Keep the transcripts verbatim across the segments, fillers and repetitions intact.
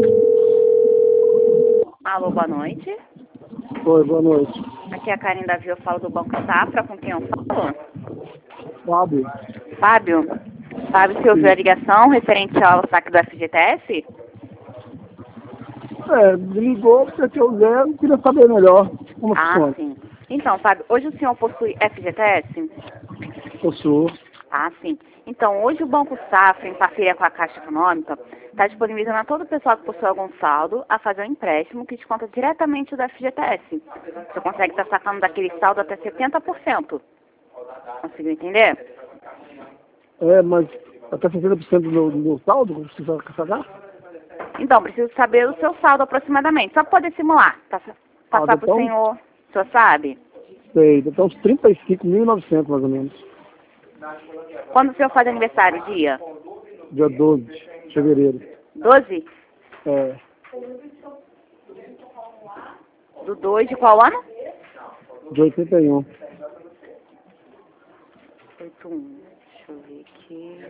Alô, boa noite. Oi, boa noite. Aqui é a Karen Davi, eu falo do Banco Safra, com quem eu falo? Fábio. Fábio? Fábio, você ouviu a ligação referente ao saque do F G T S? É, me ligou porque eu zero, queria saber melhor como Ah, funciona. sim. Então, Fábio, hoje o senhor possui F G T S? Eu sou. Ah, sim. Então, hoje o Banco Safra, em parceria com a Caixa Econômica, está disponibilizando a todo o pessoal que possui algum saldo a fazer um empréstimo que desconta diretamente do F G T S. Você consegue estar sacando daquele saldo até setenta por cento. Conseguiu entender? É, mas até sessenta por cento do meu, do meu saldo, que precisa pagar? Então, preciso saber o seu saldo aproximadamente, só para poder simular. Passa- Ah, Passar para o então, senhor, o senhor sabe? sei, então uns trinta e cinco mil e novecentos mais ou menos. Quando o senhor faz aniversário, dia? Dia doze de fevereiro. doze? É, Do dois de qual ano? de oitenta e um. oito um. Deixa eu ver aqui.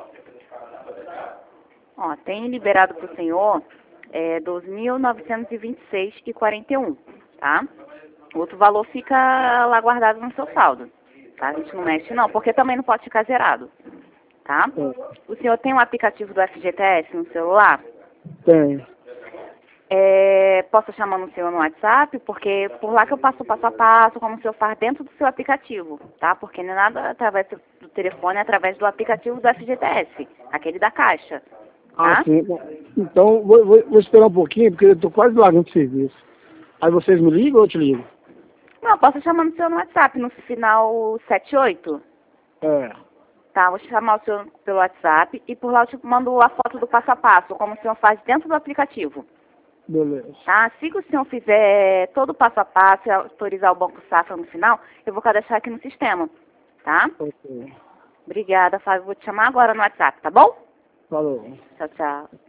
Ó, tem liberado para o senhor é, doze mil novecentos e vinte e seis reais e quarenta e um, tá? O outro valor fica lá guardado no seu saldo, tá? A gente não mexe não, porque também não pode ficar zerado, tá? É, O senhor tem um aplicativo do F G T S no celular? tem. É, posso chamar no senhor no WhatsApp, porque por lá que eu passo o passo a passo, como o senhor faz dentro do seu aplicativo, tá? Porque não é nada através do telefone, é através do aplicativo do F G T S, aquele da Caixa, Ah, tá? sim. Então, vou, vou, vou esperar um pouquinho, porque eu tô quase largando o serviço. Aí vocês me ligam ou eu te ligo? Não, posso chamar no senhor no WhatsApp, no final setenta e oito, É, tá? Vou chamar o senhor pelo WhatsApp e por lá eu te mando a foto do passo a passo, como o senhor faz dentro do aplicativo. beleza. Tá? Assim que o senhor fizer todo o passo a passo e autorizar o Banco Safra no final, eu vou cadastrar aqui no sistema, tá? Ok. Obrigada, Fábio. Vou te chamar agora no WhatsApp, tá bom? Falou. Tchau, tchau.